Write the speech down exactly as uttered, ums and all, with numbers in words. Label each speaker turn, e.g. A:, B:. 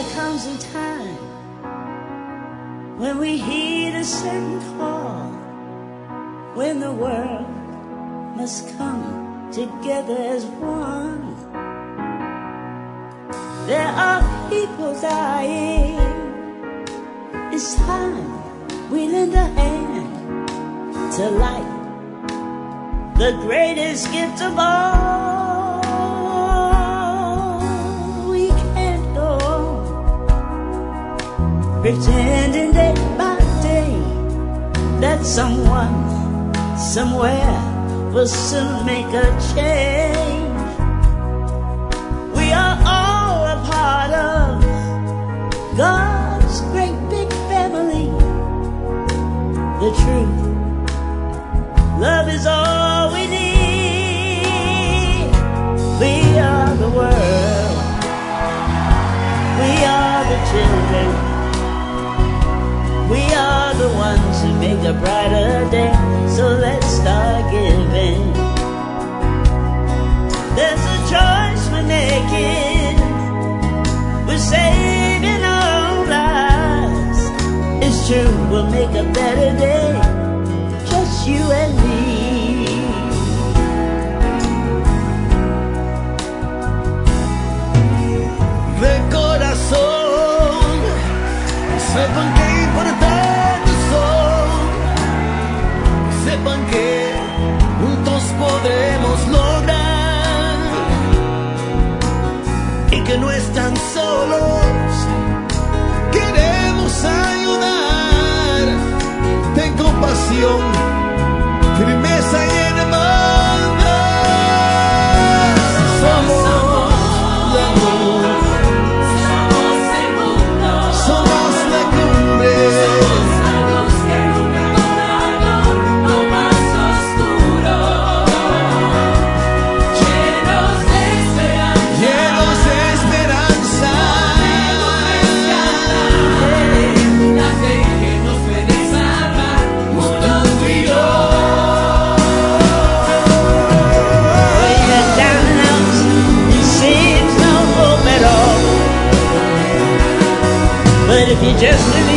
A: comes a time when we heed a certain call, when the world must come together as one. There are people dying. It's time we lend a hand to light the greatest gift of all. We can't go on pretending day by day that someone somewhere will soon make a change. We are all a part of God's great big family. The truth, love is all we need. We are the world. We are the children. We are the ones who make a brighter day. So let's start giving. There's a choice we're making. We're saving our lives. It's true, we'll make a better day. Just you and me.
B: De corazón, sepan que importantes son. Sepan que juntos podremos lograr y que no están solos. Queremos ayudar. Ten compasión, firmeza y hermandad. Somos la luz, somos la cumbre.
A: But if you just believe